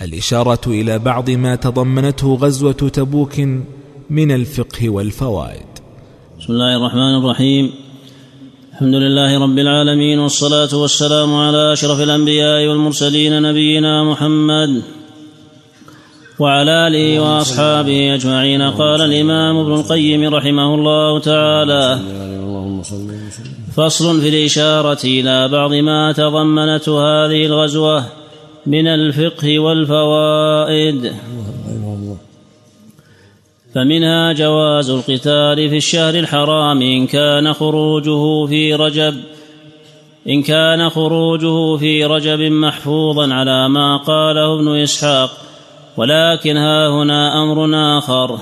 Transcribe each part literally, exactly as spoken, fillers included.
الإشارة إلى بعض ما تضمنته غزوة تبوك من الفقه والفوائد. بسم الله الرحمن الرحيم. الحمد لله رب العالمين، والصلاة والسلام على أشرف الأنبياء والمرسلين نبينا محمد وعلى آله وأصحابه أجمعين. قال الإمام ابن القيم رحمه الله تعالى: فصل في الإشارة إلى بعض ما تضمنته هذه الغزوة من الفقه والفوائد. فمنها جواز القتال في الشهر الحرام إن كان خروجه في رجب إن كان خروجه في رجب محفوظا على ما قاله ابن إسحاق، ولكن ها هنا أمر آخر،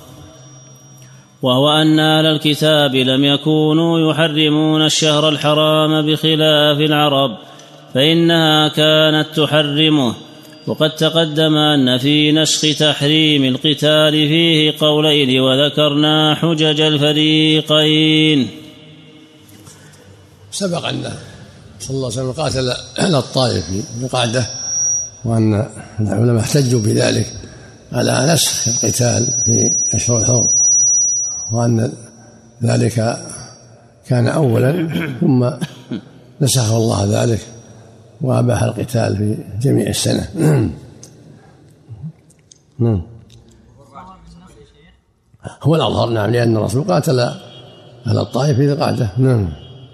وهو أن أهل الكتاب لم يكونوا يحرمون الشهر الحرام بخلاف العرب، فإنها كانت تحرمه. وقد تقدم أن في نسخ تحريم القتال فيه قولين، وذكرنا حجج الفريقين. سبق أن صلى الله عليه وسلم قاتل أهل الطائف في القعدة، وأن العلماء احتجوا بذلك على نسخ القتال في أشهر الحرم، وأن ذلك كان أولا ثم نسخه الله ذلك وأباح القتال في جميع السنة. نعم هو الأظهر، نعم، لأن الرسول قاتل أهل الطائف في القعدة. نعم.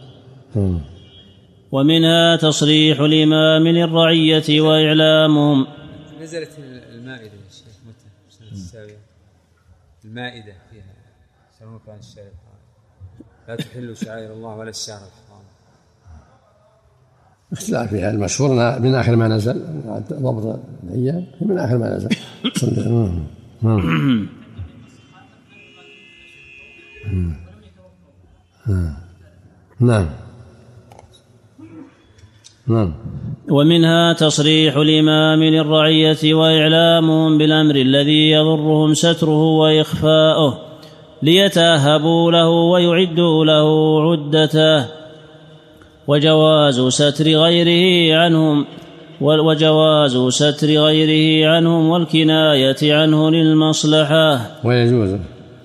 ومنها تصريح الإمام للرعية وإعلامهم. نزلت المائدة يا شيخ متى السابقة، المائدة فيها سواء كان الشهر الحرام لا تحلوا شعائر الله ولا الشهر الحرام. اختلاف فيها، المشهور من آخر ما نزل ضبط الأيام من آخر ما نزل. نعم نعم. ومنها تصريح الإمام للرعية وإعلامهم بالأمر الذي يضرهم ستره وإخفاؤه ليتأهبوا له ويعدوا له عدته، وجواز ستر غيره عنهم وجواز ستر غيره عنهم والكناية عنه للمصلحة. ويجوز.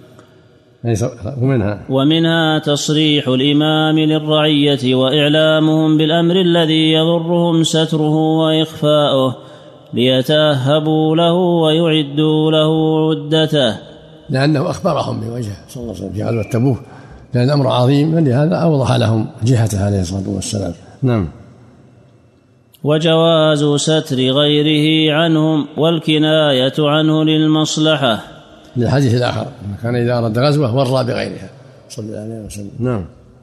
ومنها ومنها تصريح الإمام للرعية وإعلامهم بالأمر الذي يضرهم ستره وإخفاؤه ليتأهبوا له ويعدوا له عدته، لأنه أخبرهم بوجهه صلى الله عليه وسلم في غزوة تبوك، لأن الأمر عظيم، لهذا أوضح لهم جهته عليه الصلاة والسلام. نعم. وجواز ستر غيره عنهم والكناية عنه للمصلحة، للحديث الآخر كان إذا أراد غزوة ورى بغيرها صلى الله عليه وسلم. نعم.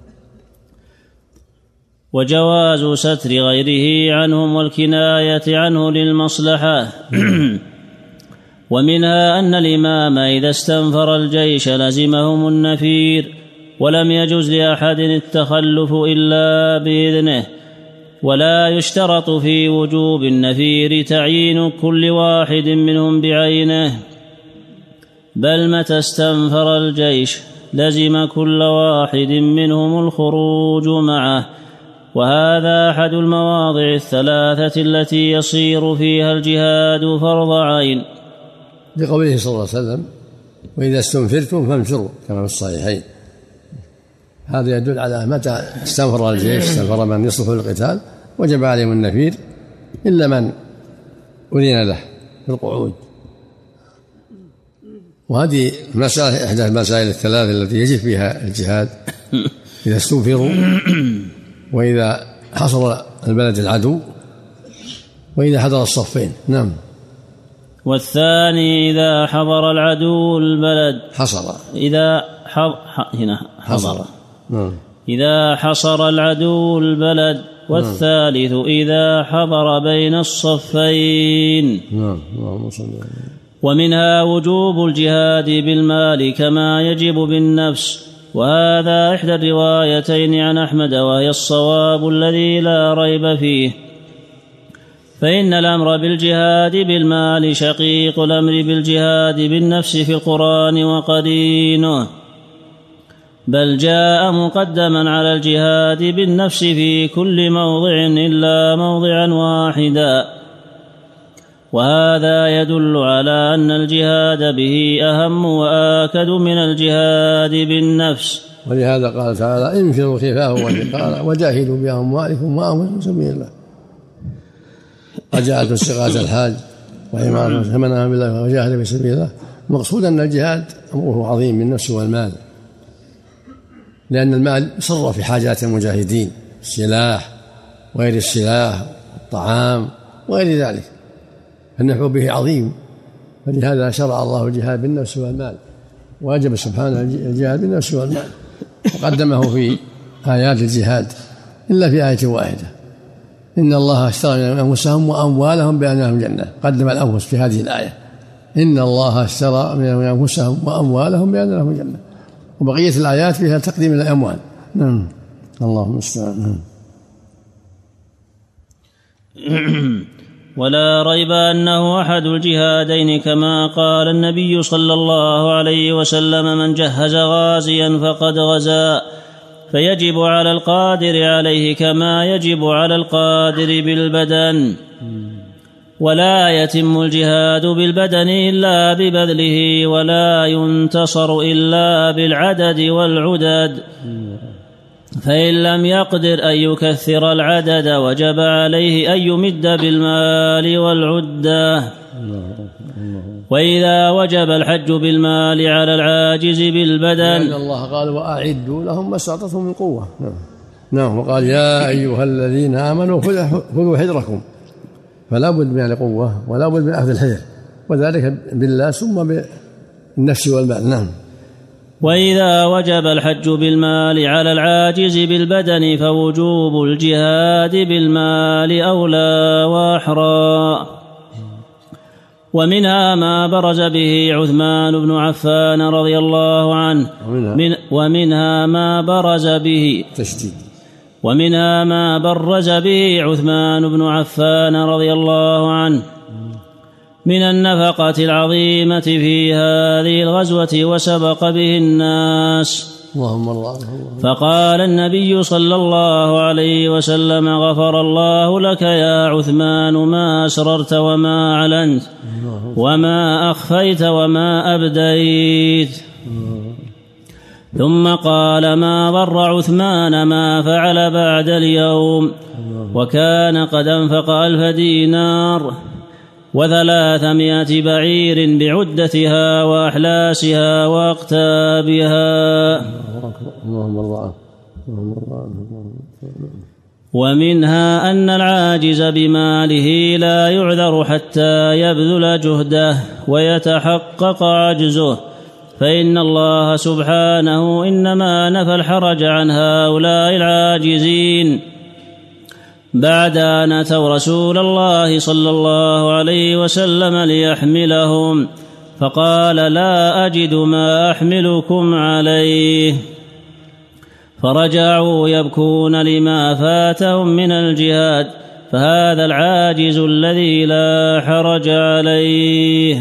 وجواز ستر غيره عنهم والكناية عنه للمصلحة. ومنها أن الإمام إذا استنفر الجيش لزمهم النفير، ولم يجوز لأحد التخلف إلا بإذنه، ولا يشترط في وجوب النفير تعيين كل واحد منهم بعينه، بل متى استنفر الجيش لزم كل واحد منهم الخروج معه، وهذا أحد المواضع الثلاثة التي يصير فيها الجهاد فرض عين، لقوله صلى الله عليه وسلم: وإذا استنفرتم فانفروا، كما في الصحيحين. هذا يدل على متى استنفر الجيش، استنفر من يصلح للقتال، وجب عليهم النفير إلا من أذن له بالقعود. وهذه مسألة إحدى المسائل الثلاث التي يجب فيها الجهاد: إذا استنفروا، وإذا حصر البلد العدو، وإذا حضر الصفين. نعم. والثاني إذا حضر العدو البلد حصر إذا حض... هنا حضر. نعم. إذا حصر العدو البلد. والثالث إذا حضر بين الصفين. نعم. ومنها وجوب الجهاد بالمال كما يجب بالنفس، وهذا إحدى الروايتين عن أحمد، وهي الصواب الذي لا ريب فيه، فإن الأمر بالجهاد بالمال شقيق الأمر بالجهاد بالنفس في القرآن وقرينه، بل جاء مقدما على الجهاد بالنفس في كل موضع إلا موضعا واحدا، وهذا يدل على أن الجهاد به أهم وآكد من الجهاد بالنفس. ولهذا قال تعالى انفروا خفافا وثقالا وجاهدوا بأموالكم وأنفسكم في سبيل الله. وجعلت استغاثة الحاج وإمارة ثمنها بالله وجاهد في سبيل الله. المقصود أن الجهاد أمره عظيم بالنفس والمال، لأن المال يصرف في حاجات المجاهدين، السلاح وغير السلاح، الطعام وغير ذلك، فالنفع به عظيم. فلهذا شرع الله الجهاد بالنفس والمال، واجب سبحانه الجهاد بالنفس والمال، وقدمه في آيات الجهاد إلا في آية واحدة: إن الله اشترى من أنفسهم وأموالهم بأن لهم الجنة. قدم الأنفس في هذه الآية: إن الله اشترى من أنفسهم وأموالهم بأن لهم الجنة. وبقية الآيات فيها تقديم الأموال. نعم، اللهم استعان. ولا ريب أنه أحد الجهادين، كما قال النبي صلى الله عليه وسلم: من جهز غازيا فقد غزا، فيجب على القادر عليه كما يجب على القادر بالبدن. ولا يتم الجهاد بالبدن إلا ببذله، ولا ينتصر إلا بالعدد والعدد. فإن لم يقدر أن يكثر العدد وجب عليه أن يمد بالمال والعدة. وإذا وجب الحج بالمال على العاجز بالبدن، لأن الله قال: وأعدوا لهم ما استطعتم من قوة. نعم، وقال: يا أيها الذين آمنوا خذوا حذركم. فلا بد من القوة ولا بد من أخذ الحذر، وذلك بالله ثم بالنفس والمال. نعم. وإذا وجب الحج بالمال على العاجز بالبدن فوجوب الجهاد بالمال أولى وأحرى. ومنها ما برز به عثمان بن عفان رضي الله عنه، من ومنها ما برز به تشديد ومنها ما برز به عثمان بن عفان رضي الله عنه من النفقة العظيمة في هذه الغزوة وسبق به الناس. اللهم الله. فقال النبي صلى الله عليه وسلم: غفر الله لك يا عثمان ما أسررت وما أعلنت وما أخفيت وما أبديت. ثم قال: ما ضر عثمان ما فعل بعد اليوم، وكان قد أنفق ألف دينار وثلاثمائة بعير بعدتها وأحلاسها وأقتابها. ومنها أن العاجز بماله لا يعذر حتى يبذل جهده ويتحقق عجزه، فإن الله سبحانه إنما نفى الحرج عن هؤلاء العاجزين بعد أن أتوا رسول الله صلى الله عليه وسلم ليحملهم، فقال: لا أجد ما أحملكم عليه، فرجعوا يبكون لما فاتهم من الجهاد، فهذا العاجز الذي لا حرج عليه.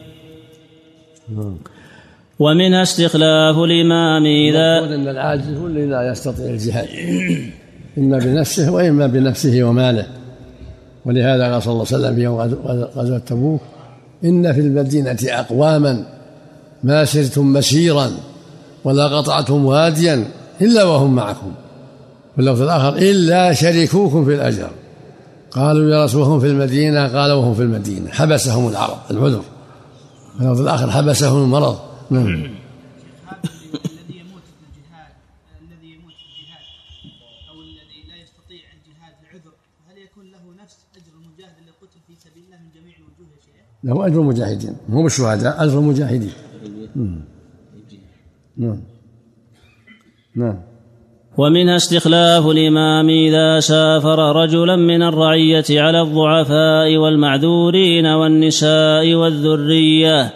ومنها استخلاف الإمام إذا أن العاجز هو الذي لا يستطيع الجهاد، إما بنفسه وإما بنفسه وماله. ولهذا قال صلى الله عليه وسلم في يوم غزوة تبوك: إن في المدينة أقواما ما سرتم مسيرا ولا قطعتم واديا إلا وهم معكم، في اللفظ الآخر: إلا شركوكم في الأجر. قالوا: يا رسول هم في المدينة؟ قال: وهم في المدينة. حبسهم العرض العذر. في اللفظ الآخر: حبسهم المرض. نعم. الذي يموت في الجهاد الذي يموت في الجهاد أو الذي لا يستطيع الجهاد لعذر، هل يكون له نفس أجر المجاهد الذي قتل في سبيل الله من جميع الوجوه يا شيخ؟ له أجر المجاهدين، مو بالشهداء، أجر المجاهدين. نعم نعم. ومنها استخلاف الإمام إذا سافر رجلا من الرعية على الضعفاء والمعذورين والنساء والذرية،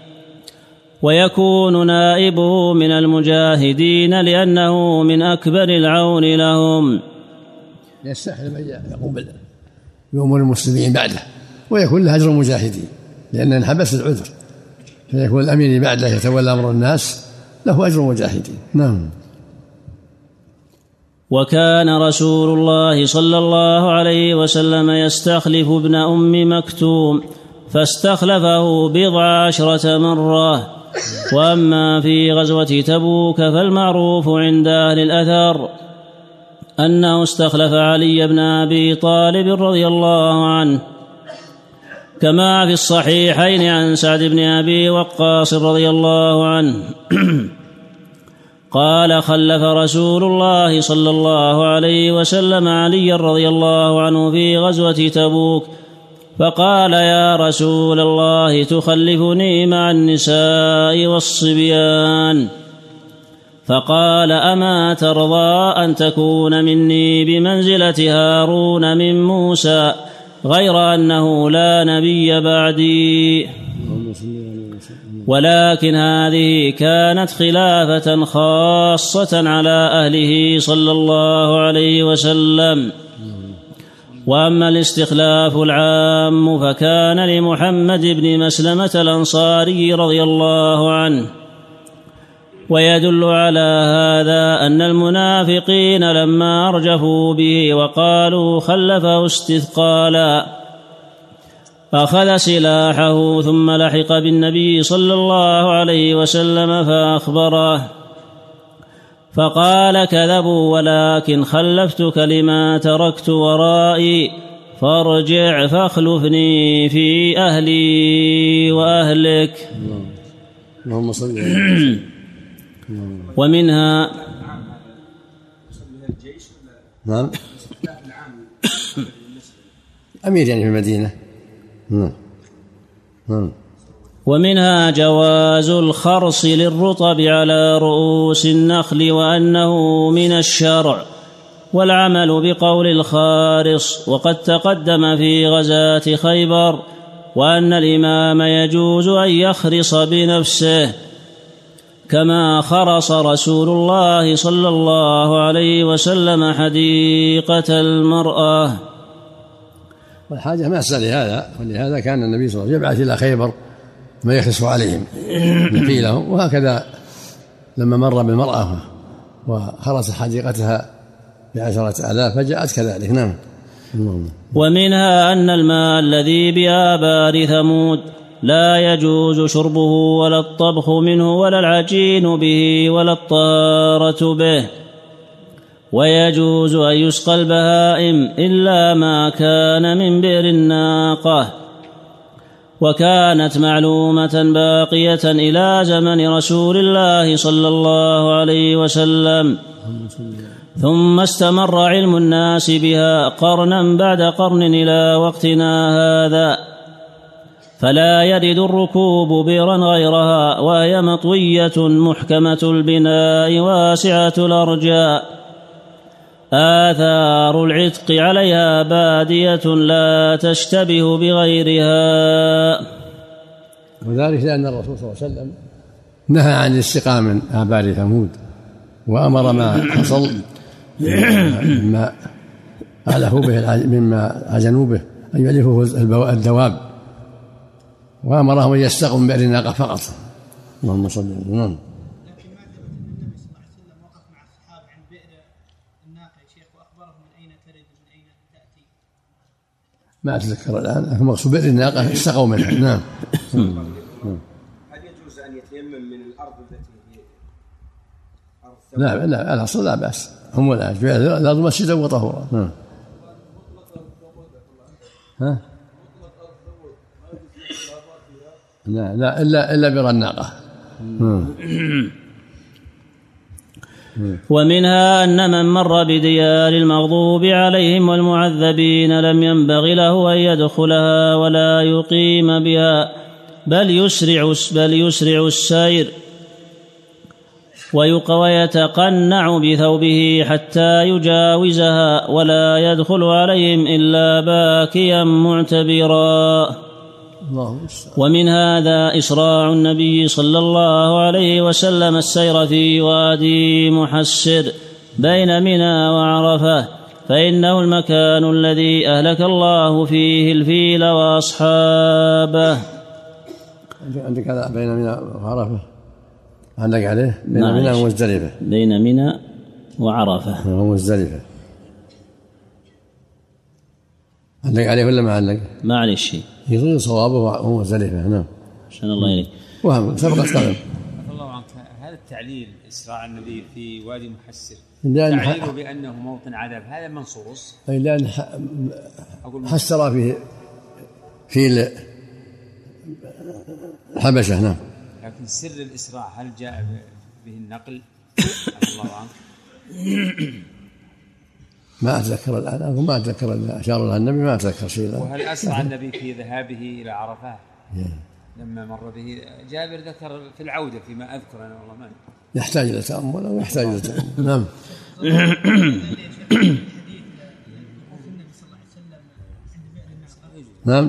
ويكون نائبه من المجاهدين لأنه من أكبر العون لهم. يستحل من يقوم بأمور المسلمين بعده، ويكون له أجر المجاهدين، لأن انحبس العذر، فيكون الأمير بعده يتولى أمر الناس، له أجر المجاهدين. نعم. وكان رسول الله صلى الله عليه وسلم يستخلف ابن أم مكتوم فاستخلفه بضع عشرة مرة. وأما في غزوة تبوك فالمعروف عند أهل الأثر أنه استخلف علي بن أبي طالب رضي الله عنه، كما في الصحيحين عن سعد بن أبي وقاص رضي الله عنه قال: خلف رسول الله صلى الله عليه وسلم علي رضي الله عنه في غزوة تبوك، فقال: يا رسول الله تخلفني مع النساء والصبيان؟ فقال: أما ترضى أن تكون مني بمنزلة هارون من موسى، غير أنه لا نبي بعدي؟ ولكن هذه كانت خلافة خاصة على أهله صلى الله عليه وسلم. وأما الاستخلاف العام فكان لمحمد بن مسلمة الأنصاري رضي الله عنه. ويدل على هذا أن المنافقين لما أرجفوا به وقالوا خلفه استثقالا أخذ سلاحه ثم لحق بالنبي صلى الله عليه وسلم فأخبره، فقال: كذبوا، ولكن خلفتك لما تركت ورائي، فارجع فاخلفني في أهلي وأهلك. اللهم صل على ومنها نعم أمير يعني في المدينة. نعم نعم ومنها جواز الخرص للرطب على رؤوس النخل، وأنه من الشرع، والعمل بقول الخارص. وقد تقدم في غزاة خيبر وأن الإمام يجوز أن يخرص بنفسه، كما خرص رسول الله صلى الله عليه وسلم حديقة المرأة. والحاجة ماسة لهذا، ولهذا كان النبي صلى الله عليه وسلم يبعث إلى خيبر ما يخلص عليهم نخيلهم، وهكذا لما مر بالمرأة وخرس حديقتها بعشرة آلاف فجاءت كذلك. نعم. ومنها أن الماء الذي بآبار ثمود لا يجوز شربه ولا الطبخ منه ولا العجين به ولا الطهارة به، ويجوز أن يسقى البهائم إلا ما كان من بئر الناقة، وكانت معلومة باقية إلى زمن رسول الله صلى الله عليه وسلم، ثم استمر علم الناس بها قرنا بعد قرن إلى وقتنا هذا، فلا يرد الركوب بئرا غيرها، وهي مطوية محكمة البناء واسعة الأرجاء، آثار العتق عليها بادية لا تشتبه بغيرها. وذلك لأن الرسول صلى الله عليه وسلم نهى عن الاستقاء من آبار ثمود، وأمر ما حصل مما أعلفوا به مما عجنوا به أن يعلفوا الدواب، وأمرهم أن يستقوا من بئر الناقة فقط. اللهم صل وسلم. ما أتذكر الآن، المقصود بئر الناقة استقوا منها. نعم. هل يجوز أن يتيمم من الأرض التي هي لا لا الأصل لا بأس، هم لا الأرض مسجدا وطهورا. نعم. ها؟ لا لا إلا إلا بئر الناقة. ومنها أن من مر بديار المغضوب عليهم والمعذبين لم ينبغ له أن يدخلها ولا يقيم بها، بل يسرع بل يسرع السير ويتقنع بثوبه حتى يجاوزها، ولا يدخل عليهم إلا باكيا معتبرا. ومن هذا إسراع النبي صلى الله عليه وسلم السير في وادي محسر بين منى وعرفة، فإنه المكان الذي أهلك الله فيه الفيل وأصحابه. عندك هذا بين منى وعرفة، عندك عليه بين منى ومزدلفة. بين منى وعرفة ومزدلفة علق عليه ولا ما علق؟ ما عليه شيء، يظن صوابه وهو مزدلفة. نعم. عشان الله إليك. وهم سبقت قدم. الله عنك، هذا التعليل إسراع النبي في وادي محسر تعليله بأنه موطن عذاب، هذا منصوص؟ أي لأن حسر فيه في الحبشة. نعم. لكن سر الإسراع هل جاء به النقل؟ الله عنك. ما أتذكر الآن، ما أتذكر اللي أشار لها النبي، ما أتذكر شيء الآن. وهل أسرع النبي في ذهابه إلى عرفات لما مر به؟ جابر ذكر في العودة فيما أذكر أنا، والله ما يحتاج إلى تأمل أو يحتاج إلى تأمل. نعم. نعم.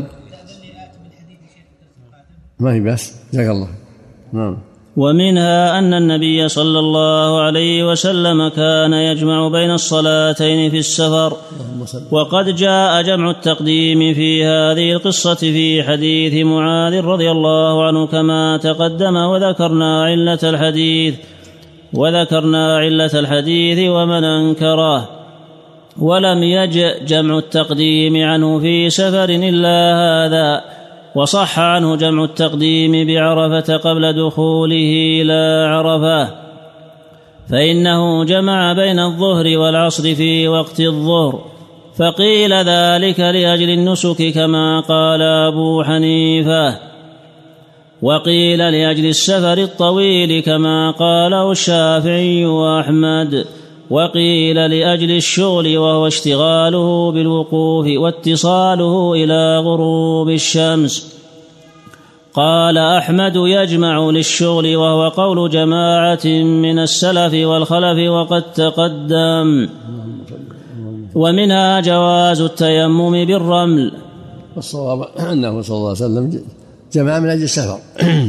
ما هي بس جزاك الله. نعم. ومنها أن النبي صلى الله عليه وسلم كان يجمع بين الصلاتين في السفر، وقد جاء جمع التقديم في هذه القصة في حديث معاذ رضي الله عنه كما تقدم، وذكرنا علة الحديث وذكرنا علة الحديث ومن أنكره، ولم يجأ جمع التقديم عنه في سفر إلا هذا. وصح عنه جمع التقديم بعرفة قبل دخوله إلى عرفة، فإنه جمع بين الظهر والعصر في وقت الظهر، فقيل ذلك لأجل النسك كما قال أبو حنيفة، وقيل لأجل السفر الطويل كما قاله الشافعي وأحمد، وقيل لأجل الشغل وهو اشتغاله بالوقوف واتصاله إلى غروب الشمس. قال أحمد يجمع للشغل، وهو قول جماعة من السلف والخلف وقد تقدم. ومنها جواز التيمم بالرمل. والصواب أنه صلى الله عليه وسلم جمع من أجل السفر،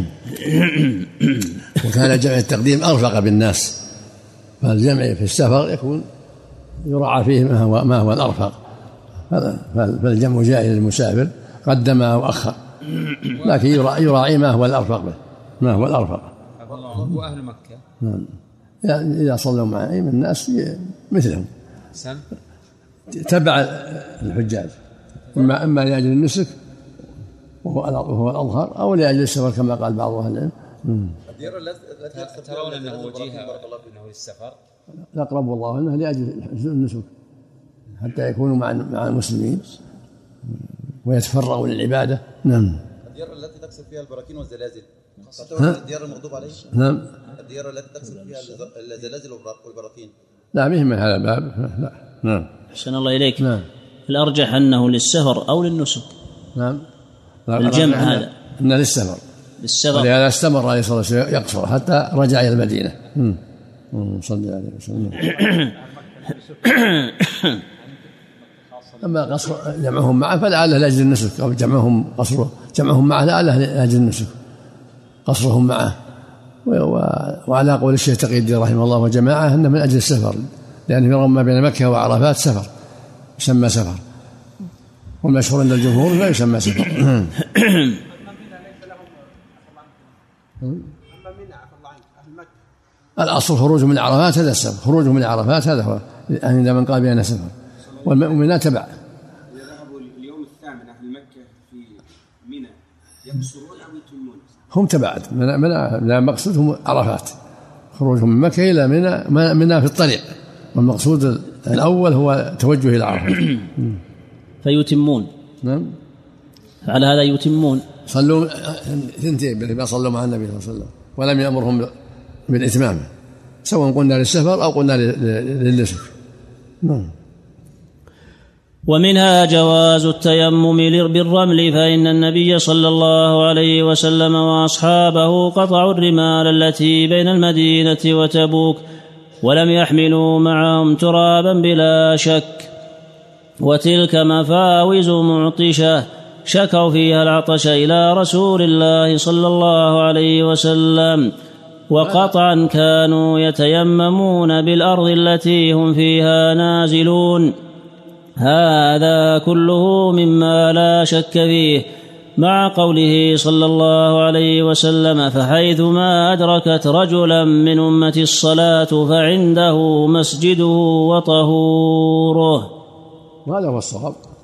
وكان جمع التقديم أرفق بالناس، فالجمع في السفر يكون يراعى فيه ما هو, ما هو الأرفق، فالجمع جائز للمسافر قدم أو أخر، لكن يراعي ما هو الأرفق به، ما هو الأرفق. وأهل مكة يعني إذا صلوا مع أي من الناس مثلهم تبع الحجاج، إما إما لأجل النسك وهو الأظهر، أو لأجل السفر كما قال بعض أهل العلم. ترون أنه وجيهة أنه للسفر؟ الأقرب والله أنه لأجل النسك حتى يكونوا مع مع المسلمين ويتفرغوا للعبادة. نعم. الديار التي تكسر فيها البراكين والزلازل تعتبر الديار المغضوب عليه؟ نعم. الديار التي تكسر فيها الزلازل والبراكين لا مهم هذا الباب. لا. نعم. أحسن الله إليك. نعم. الأرجح أنه للسفر أو للنسك. نعم. الجمع هذا أنه للسفر. للسفر. ولهذا استمر عليه الصلاة والسلام يقصر حتى رجع إلى المدينة. صلى عليه وسلم. أما قصر جمعهم معه فلعله لأجل النسك، أو جمعهم قصره جمعهم معه لعله لأجل النسك قصرهم معه. وعلى قول الشيخ تقي الدين رحمه الله وجماعة أنه من أجل السفر، لأنه يرى ما بين مكة وعرفات سفر يسمى سفر، والمشهور عند الجمهور لا يسمى سفر. الأصل خروج من عرفات هذا السفر، خروج من عرفات هذا هو عند من قال بأنه سفر، والمؤمنات تبع. إذا ذهبوا اليوم الثامن أهل مكة في منى يقصرون أو يتمون؟ هم تبعد من من مقصودهم عرفات، خروجهم من مكة إلى منى منى في الطريق، والمقصود الأول هو توجه إلى عرفات. فيتمون. نعم. على هذا يتمون. صلوا ثنتين بما صلوا مع النبي صلى الله عليه وسلم، ولم يأمرهم بالإتمام، سواء قلنا للسفر أو قلنا للنسك. نعم. ومنها جواز التيمم بالرمل، فإن النبي صلى الله عليه وسلم وأصحابه قطعوا الرمال التي بين المدينة وتبوك، ولم يحملوا معهم ترابا بلا شك، وتلك مفاوز معطشة شكوا فيها العطش إلى رسول الله صلى الله عليه وسلم، وقطعا كانوا يتيممون بالأرض التي هم فيها نازلون. هذا كله مما لا شك فيه، مع قوله صلى الله عليه وسلم: فحيثما أدركت رجلا من أمة الصلاة فعنده مسجده وطهوره. وهذا هو الصواب،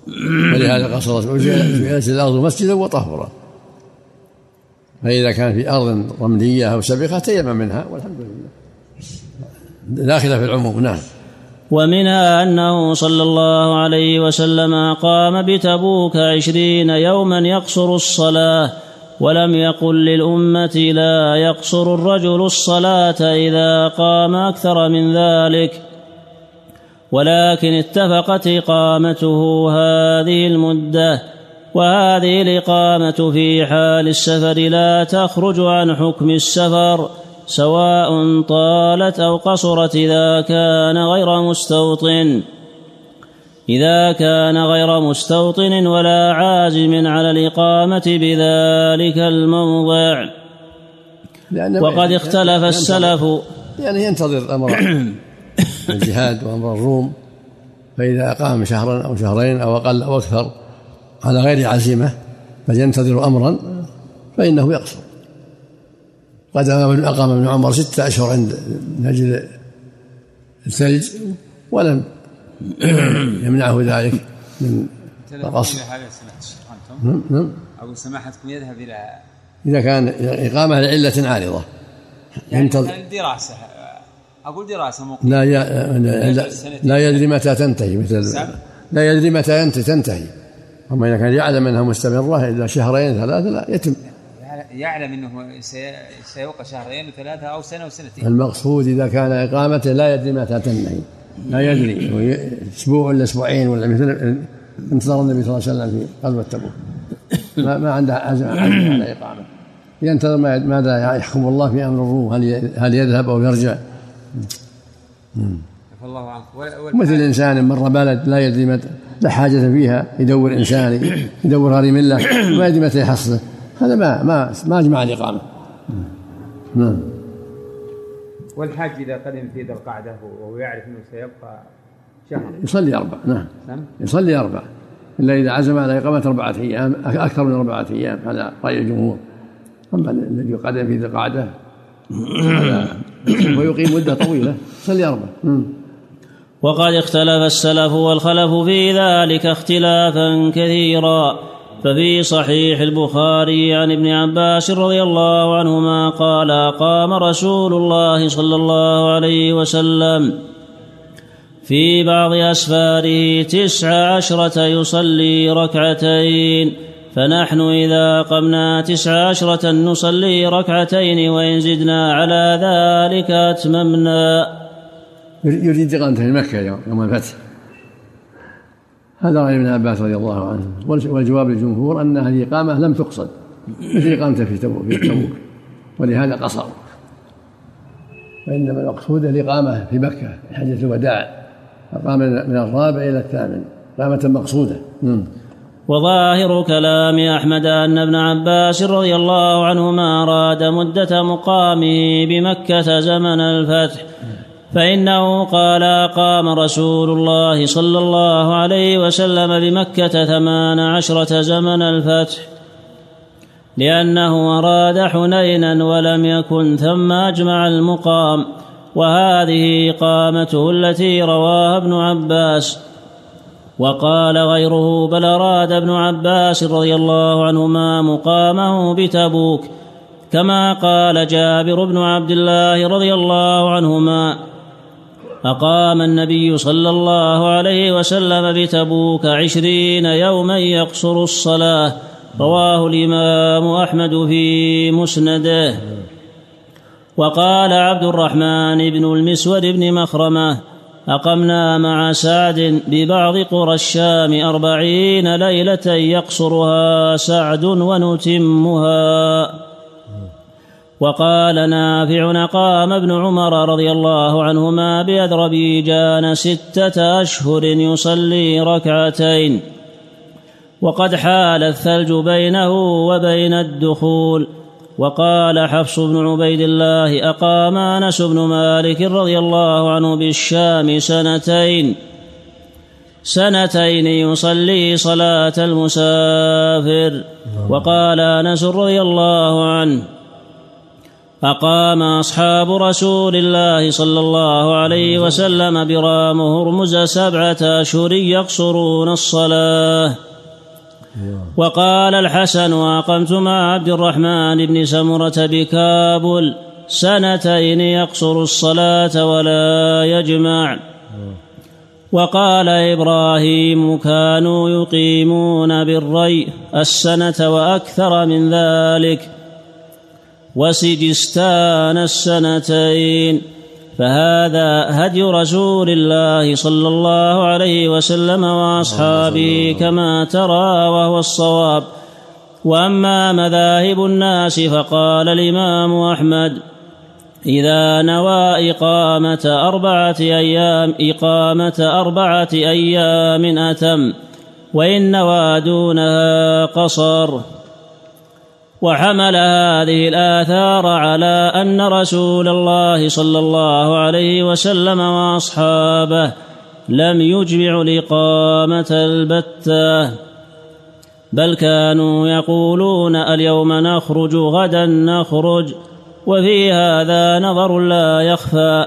ولهذا قصرت وجعلت الأرض مسجدا وطهورا. فإذا كان في أرض رملية أو سبخة تيمم منها والحمد لله، داخلة في العموم. نعم. ومنها أنه صلى الله عليه وسلم قام بتبوك عشرين يوما يقصر الصلاة، ولم يقل للأمة لا يقصر الرجل الصلاة إذا قام أكثر من ذلك، ولكن اتفقت إقامته هذه المدة، وهذه الإقامة في حال السفر لا تخرج عن حكم السفر سواء طالت أو قصرت إذا كان غير مستوطن إذا كان غير مستوطن ولا عازم على الإقامة بذلك الموضع. وقد اختلف السلف، يعني ينتظر أمر الجهاد وأمر الروم، فإذا أقام شهرا أو شهرين أو أقل أو أكثر على غير عزيمة فينتظر أمرا فإنه يقصر. قد أقام ابن عمر ستة أشهر عند نجل الثلج ولم يمنعه ذلك من القصر. نعم. أو سماحتكم يذهب إلى إذا كان إقامة لعلة عارضة ينتظر دراسة، أقول دراسة مقيمة. لا لا, لا يدري متى تنتهي، مثل لا يدري متى تنتهي. أما إذا كان يعلم أنها مستمرة إذا شهرين ثلاثة لا يتم. يعلم أنه سيبقى شهرين وثلاثة أو سنة وسنتين. المقصود إذا كان إقامته لا يدري متى تنتهي، لا يدري أسبوع ولا أسبوعين ولا مثل انتظر النبي صلى الله عليه وسلم في غزوة تبوك ما, ما عنده عزم على إقامة، ينتظر ماذا يحكم الله في أمر الروم، هل هل يذهب أو يرجع. الله عنك. مثل إنسان مر بلد لا يدري متى، لا حاجة فيها، يدور إنسان يدور هاري ملة ما يدري متى يحصله، هذا ما ما ما أجمع الإقامة. نعم. والحاج إذا قدم في ذي القعدة وهو يعرف أنه سيبقى شهر يصلي أربع. نعم. نعم. يصلي أربع إلا إذا عزم على إقامة أربعة أيام أكثر من أربعة أيام على رأي الجمهور. أما الذي قدم في ذي القعدة ويقيم مدة طويلة يصلي أربع. وقد اختلف السلف والخلف في ذلك اختلافا كثيرا. ففي صحيح البخاري عن ابن عباس رضي الله عنهما قال قام رسول الله صلى الله عليه وسلم في بعض أسفاره تسع عشرة يصلي ركعتين، فنحن إذا قمنا تسع عشرة نصلي ركعتين وإن زدنا على ذلك أتممنا. يريد إقامته في مكة يوم الفتح، هذا رأي ابن عباس رضي الله عنه. والجواب للجمهور أن هذه الإقامة لم تقصد مثل إقامته في تبوك، ولهذا قصر، وإنما المقصود الإقامة في مكة في حجة الوداع، أقام من الرابع إلى الثامن إقامة مقصودة. وظاهر كلام أحمد أن ابن عباس رضي الله عنهما أراد مدة مقامه بمكة زمن الفتح، فإنه قال قام رسول الله صلى الله عليه وسلم بمكة ثمان عشرة زمن الفتح، لأنه أراد حنينا ولم يكن ثم أجمع المقام، وهذه إقامته التي رواها ابن عباس. وقال غيره بل أراد ابن عباس رضي الله عنهما مقامه بتبوك، كما قال جابر بن عبد الله رضي الله عنهما أقام النبي صلى الله عليه وسلم بتبوك عشرين يوما يقصر الصلاة، رواه الإمام أحمد في مسنده. وقال عبد الرحمن بن المسود بن مخرمة أقمنا مع سعد ببعض قرى الشام أربعين ليلة يقصرها سعد ونتمها. وقال نافع قام ابن عمر رضي الله عنهما بأذربيجان ستة أشهر يصلي ركعتين، وقد حال الثلج بينه وبين الدخول. وقال حفص بن عبيد الله أقام أنس بن مالك رضي الله عنه بالشام سنتين سنتين يصلي صلاة المسافر. وقال أنس رضي الله عنه أقام أصحاب رسول الله صلى الله عليه وسلم برام هرمز سبعة أشهر يقصرون الصلاة. وقال الحسن: وأقمت مع عبد الرحمن بن سمرة بكابل سنتين يقصر الصلاة ولا يجمع. وقال إبراهيم: كانوا يقيمون بالري السنة وأكثر من ذلك، وسجستان السنتين. فهذا هدي رسول الله صلى الله عليه وسلم وأصحابه كما ترى، وهو الصواب. وأما مذاهب الناس فقال الإمام أحمد: إذا نوى إقامة أربعة أيام إقامة أربعة أيام أتم، وإن نوى دونها قصر. وحمل هذه الآثار على أن رسول الله صلى الله عليه وسلم وأصحابه لم يجمعوا الإقامة البتة، بل كانوا يقولون: اليوم نخرج، غدا نخرج. وفي هذا نظر لا يخفى،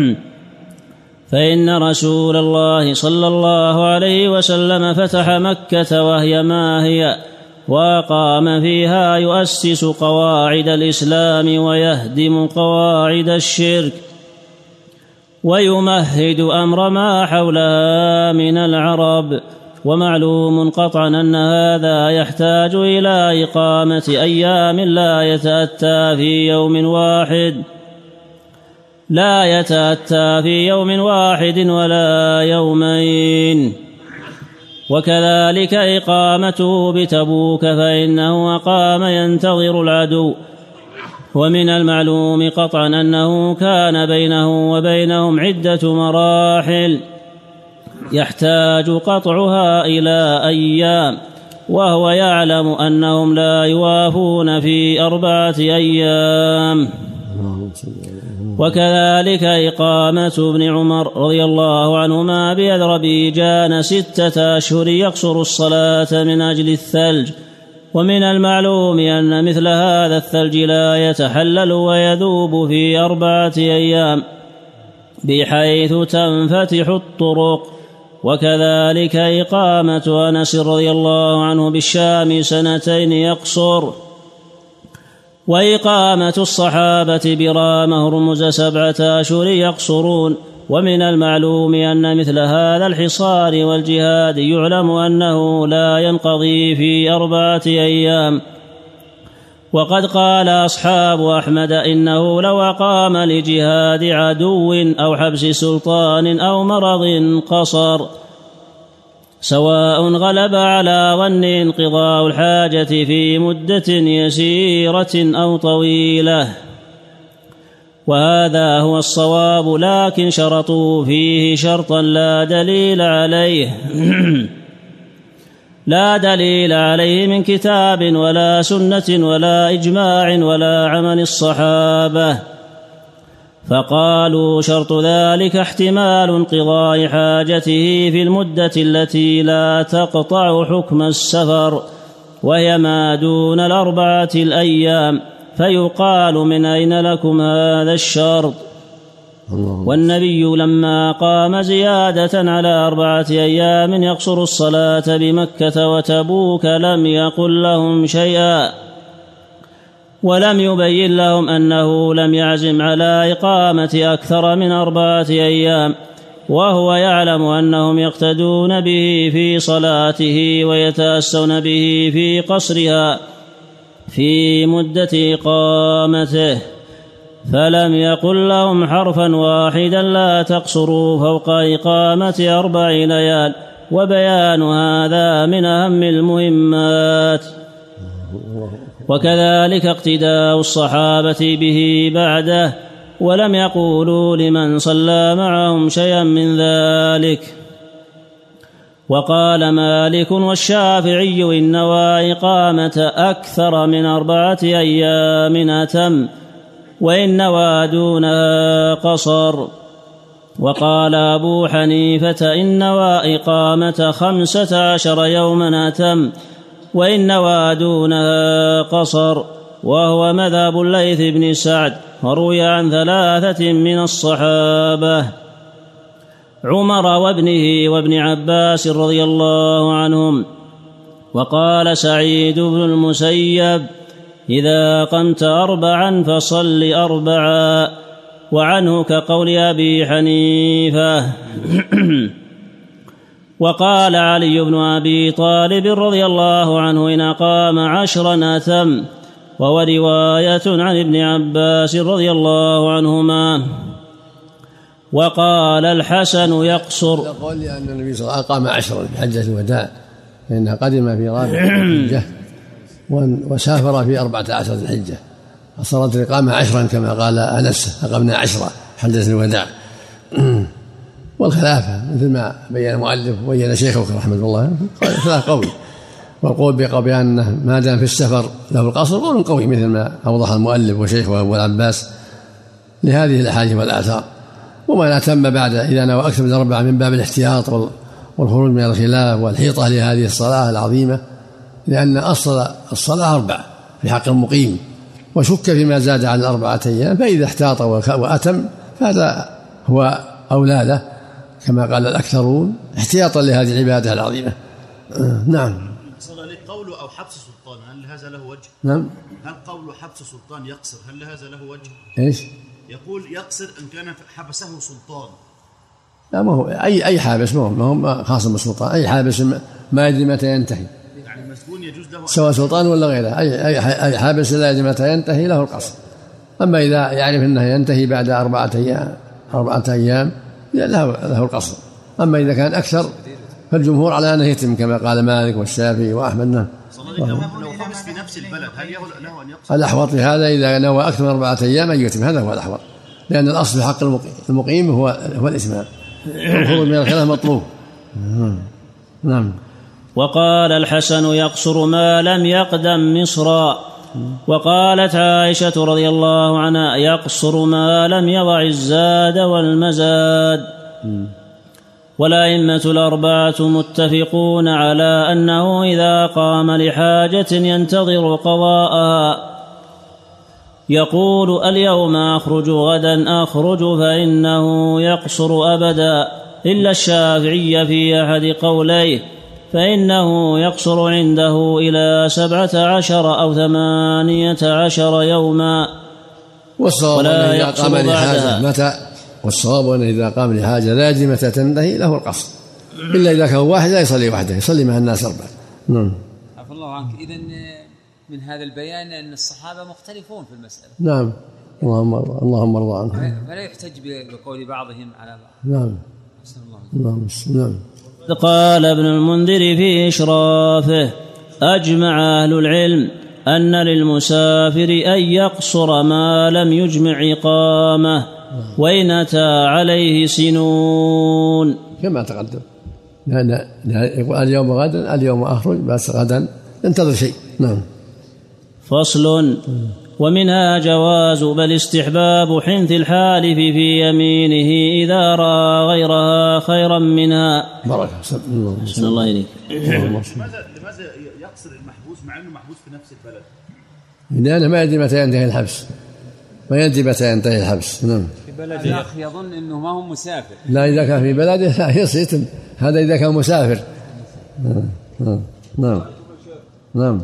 فإن رسول الله صلى الله عليه وسلم فتح مكة وهي ما هي، وقام فيها يؤسس قواعد الإسلام ويهدم قواعد الشرك، ويمهد أمر ما حولها من العرب. ومعلوم قطعا أن هذا يحتاج إلى إقامة أيام لا يتأتى في يوم واحد لا يتأتى في يوم واحد ولا يومين. وكذلك إقامته بتبوك، فإنه أقام ينتظر العدو، ومن المعلوم قطعا أنه كان بينه وبينهم عدة مراحل يحتاج قطعها إلى أيام، وهو يعلم أنهم لا يوافون في أربعة أيام. وكذلك إقامة ابن عمر رضي الله عنهما بأذربيجان ستة أشهر يقصر الصلاة من أجل الثلج. ومن المعلوم أن مثل هذا الثلج لا يتحلل ويذوب في أربعة أيام بحيث تنفتح الطرق. وكذلك إقامة أنس رضي الله عنه بالشام سنتين يقصر. وإقامة الصحابة برام هرمز سبعة أشهر يقصرون. ومن المعلوم أن مثل هذا الحصار والجهاد يعلم أنه لا ينقضي في أربعة أيام. وقد قال أصحاب أحمد: إنه لو أقام لجهاد عدو أو حبس سلطان أو مرض قصر، سواء غلب على ظن انقضاء الحاجة في مدة يسيرة أو طويلة. وهذا هو الصواب، لكن شرطوا فيه شرطا لا دليل عليه لا دليل عليه من كتاب ولا سنة ولا إجماع ولا عمل الصحابة. فقالوا: شرط ذلك احتمال انقضاء حاجته في المدة التي لا تقطع حكم السفر، وهي ما دون الأربعة الأيام. فيقال: من أين لكم هذا الشرط؟ والنبي لما قام زيادة على أربعة أيام يقصر الصلاة بمكة وتبوك لم يقل لهم شيئا، ولم يبين لهم أنه لم يعزم على إقامة أكثر من أربعة أيام، وهو يعلم أنهم يقتدون به في صلاته ويتأسون به في قصرها في مدة إقامته، فلم يقل لهم حرفا واحدا لا تقصروا فوق إقامة أربع ليال. وبيان هذا من أهم المهمات. وكذلك اقتداء الصحابة به بعده، ولم يقولوا لمن صلى معهم شيئا من ذلك. وقال مالك والشافعي: إن نوى إقامة أكثر من أربعة أيام أتم، وإن نوى دونها قصر. وقال أبو حنيفة: إن نوى إقامة خمسة عشر يوما أتم، وإن نوى دونها قصر. وهو مذهب الليث بن سعد، وروي عن ثلاثة من الصحابة: عمر وابنه وابن عباس رضي الله عنهم. وقال سعيد بن المسيب: إذا قمت أربعا فصل أربعا. وعنه كقول أبي حنيفة. وقال علي بن أبي طالب رضي الله عنه: إن أقام عشرا أتم. وهو رواية عن ابن عباس رضي الله عنهما. وقال الحسن: يقصر. يقول لأن النبي صلى الله عليه وسلم أقام عشرا في حجة الوداع، فإنه قدم في رابع الحجة وسافر في أربعة عشر الحجة، فصارت الإقامة عشرا كما قال أنس: أقمنا عشرا حجة الوداع. والخلافة مثل ما بين المؤلف وبين شيخه رحمه الله خلاف قوي، والقول بأنه ما دام في السفر له القصر قول قوي مثل ما أوضح المؤلف وشيخه أبو العباس لهذه الأحاديث والآثار. وما لا تم بعد إذا نوى أكثر من أربعة من باب الاحتياط والخروج من الخلاف والحيطة لهذه الصلاة العظيمة، لأن أصل الصلاة أربعة في حق المقيم، وشك فيما زاد على الأربعة أيام، فإذا احتاط وأتم فهذا هو أولى له كما قال الأكثرون احتياطا لهذه العبادة العظيمة. نعم. قوله أو حبس سلطان هل هذا له وجه؟ نعم. هل قوله حبس سلطان يقصر هل هذا له وجه؟ إيش؟ يقول يقصر إن كان حبسه سلطان. لا، ما هو أي أي حابس، ما هو ما هو خاص بالسلطان، أي حابس ما يدري متى ينتهي، يعني المسجون يجوز له سواء سلطان ولا غيره، أي أي أي حابس لا يدري متى ينتهي له القصر. أما إذا يعرف أنه ينتهي بعد أربعة أيام أربعة أيام له له القصر. أما إذا كان أكثر فالجمهور على أنه يتم كما قال مالك والشافعي وأحمد. لو حبس في نفس البلد هل له أن يقصر؟ الأحوط في هذا إذا نوى أكثر من أربعة أيام أن يتم، هذا هو الأحوط، لأن الأصل في حق المقيم هو هو الإتمام، والخروج من الخلاف مطلوب. نعم. وقال الحسن: يقصر ما لم يقدم مصرا. وقالت عائشة رضي الله عنها: يقصر ما لم يضع الزاد والمزاد. والأئمة الأربعة متفقون على أنه إذا قام لحاجة ينتظر قضاءها يقول: اليوم أخرج غدا أخرج، فإنه يقصر أبدا، إلا الشافعي في أحد قوليه فإنه يقصر عنده إلى سبعة عشر أو ثمانية عشر يوما، ولا يقصر بعدها. متى والصواب أنه إذا قام لحاجة لازمة تنتهي له القصر، إلا إذا كان واحد لا يصلي وحده، يصلي مع الناس أربعة. نعم. عفى الله عنك. إذن من هذا البيان أن الصحابة مختلفون في المسألة. نعم. اللهم اللهم ارضى عنهم. فلا يحتج بقول بعضهم على بعض. نعم. نعم. نعم. قال ابن المنذر في إشرافه: أجمع أهل العلم أن للمسافر أن يقصر ما لم يجمع إقامة وإن أتى عليه سنون، كما تقدم. لا لا لا يقول اليوم غدا، اليوم أخرج، بس غدا انتظر شيء. نعم. فصل. ومنها جواز بل استحباب حنث الحالف في يمينه إذا رأى غيرها خيرا منها. بركة. أحسن الله إليك. لماذا لماذا يقصر المحبوس مع أنه محبوس في نفس البلد؟ لأنه ما يدري متى ينتهي الحبس، ما يدري متى ينتهي الحبس. نعم. في بلده الأخ يظن أنه ما هو مسافر. لا، إذا كان في بلده لا يصير، هذا إذا كان مسافر. نعم. نعم. نعم. نعم.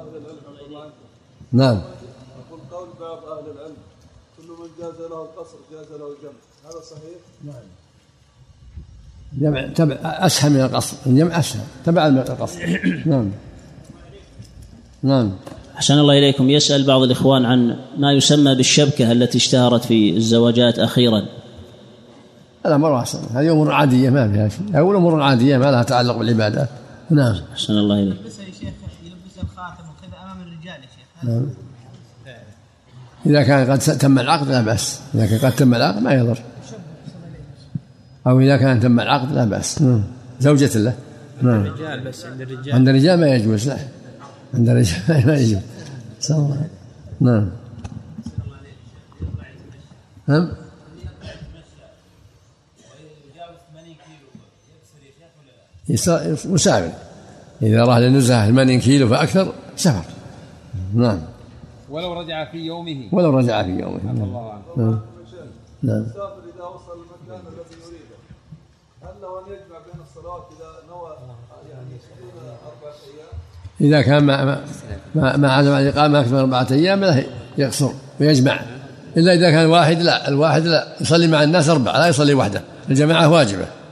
نعم. يقول قول بعض أهل العلم: كل من جاز له القصر جاز له الجمع، هذا صحيح؟ نعم. جمع تبع أسهل من القصر، الجمع أسهل تبع القصر. نعم. نعم. أحسن الله إليكم. يسأل بعض الإخوان عن ما يسمى بالشبكة التي اشتهرت في الزواجات أخيرا. هذا أمر أحسن، هذه أمور عادية ما فيها شيء، أقول أمور عادية ما لها تعلق بالعبادة. نعم. أحسن الله إليك. يلبس يا شيخ، يلبس الخاتم وكذا أمام الرجال يا شيخ. نعم. إذا كان قد تم العقد لا بأس، إذا كان قد تم العقد ما يضر، أو إذا كان تم العقد لا بأس. نعم. زوجة له. نعم. الرجال بس عند الرجال. عند الرجال ما يجوز، لا عند الرجال ما يجوز. نعم. نعم. مسافر إذا راه لنزهة ثمانين كيلو فأكثر سفر. نعم. ولو رجع في يومه ولو رجع في يومه. الله عنه. نعم. نعم. المسافر إذا وصل المكان الذي يريده هل له أن يجمع بين الصلوات إذا نوى يعني يصلون أربعة أيام؟ إذا كان ما ما ما عزم على الإقامة أكثر من أربعة أيام لا يقصر ويجمع، إلا إذا كان واحد لا الواحد لا يصلي مع الناس أربعة لا يصلي وحده، الجماعة واجبة.